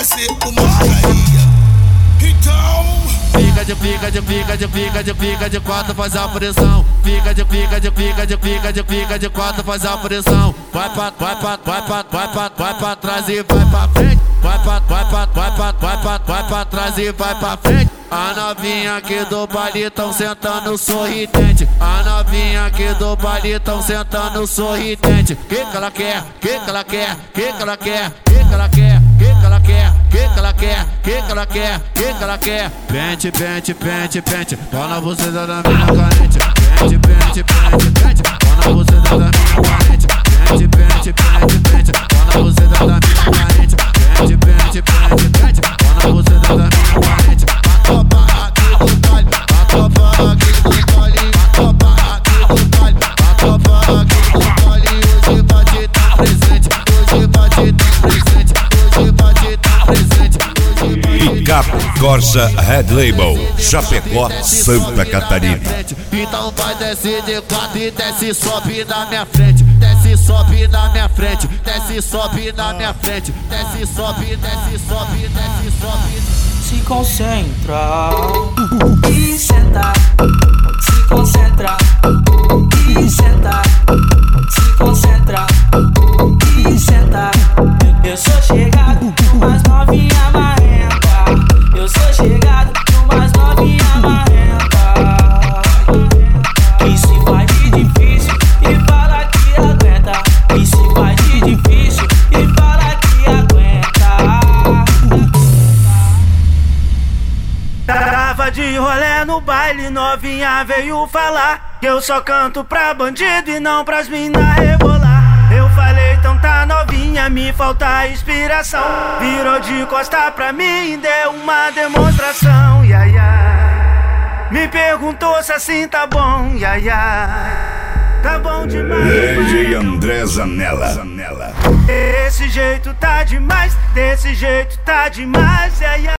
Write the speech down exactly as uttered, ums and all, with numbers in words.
fazer uma putaria. Então Fica de fica de fica de fica de fica de quatro, faz a pressão. Fica de fica de fica de fica de fica de quatro, faz a pressão. Vai pra vai pra vai pra vai pra vai pra trás e vai pra frente. Vai pra vai pra vai pra vai pra vai pra trás e vai pra frente. A novinha aqui do baile tão sentando sorridente. A novinha aqui do baile tão sentando sorridente. Que que ela quer? Que que ela quer? Que que ela quer? Que que ela quer? Que que ela quer? Que que ela quer? Que que ela quer? Que que ela quer? Pente, pente, pente, pente, pau na buceta da minha carente. Pente, pente, pente, pente, pau na buceta da minha carente. Pente, pente, pente, pente, pau na buceta da minha carente. Pente, pente, pente, pente, pau na buceta da minha carente. Vai topar aqui do baile, vai topar aqui do baile, vai topar aqui do baile, vai topar aqui do baile. Hoje vai te dar presente, hoje vai te dar presente, hoje vai te dar presente. Picap Corsa Red Label, Chapecó, Santa Catarina. Então vai descer de quatro e desce, sobe na minha frente. Desce, sobe na minha frente. Desce, sobe na minha frente. Desce, sobe, desce, sobe, desce, sobe. Se concentra e senta. Se concentra e senta. Se concentra e senta. Eu sou chegado umas novinha marrenta. Eu sou chegado umas novinha marrenta. E se faz de difícil e fala que aguenta. E se faz de difícil e fala que aguenta. Tava de rolê no baile, novinha veio falar que eu só canto pra bandido e não pras mina rebolar. Eu falei, então tá novinha, me falta inspiração. Virou de costa pra mim e deu uma demonstração. Ia, ia. Me perguntou se assim tá bom. Ia, ia. Tá bom demais. D J André Zanella. Desse jeito tá demais, desse jeito tá demais. Ia, ia.